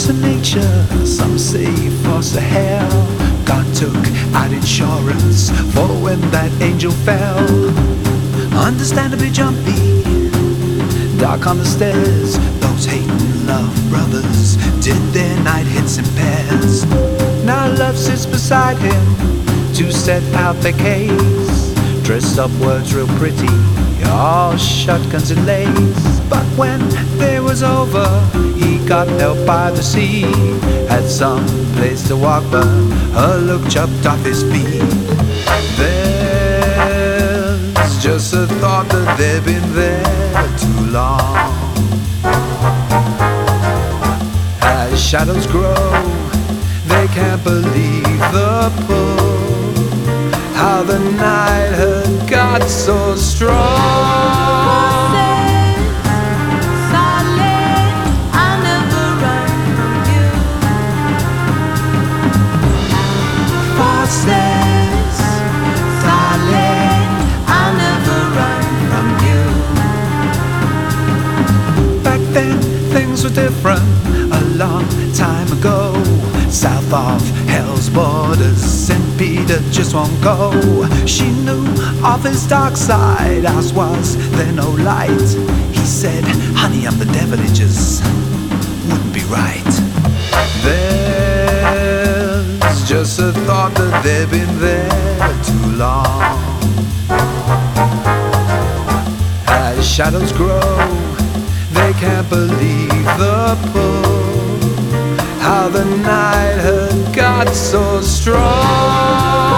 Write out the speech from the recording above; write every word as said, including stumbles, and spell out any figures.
force of nature, some say force of hell. God took out insurance for when that angel fell. Understandably jumpy, dark on the stairs. Those hating love brothers did their night hits in pairs. Now love sits beside him to set out their case, dressed up words real pretty, all shotguns and lace. But when day was over, he got help by the sea, had some place to walk, but her look chopped off his feet. There's just a thought that they've been there too long. As shadows grow, they can't believe the pull, how the night had got so strong. Says, darling, I'll never run from you. Back then, things were different, a long time ago. South of hell's borders, Saint Peter just won't go. She knew of his dark side, ours was there no light. He said, honey, I'm the devil, it just wouldn't be right. There's just a thought that they've been there too long. As shadows grow, they can't believe the pull, how the night had got so strong.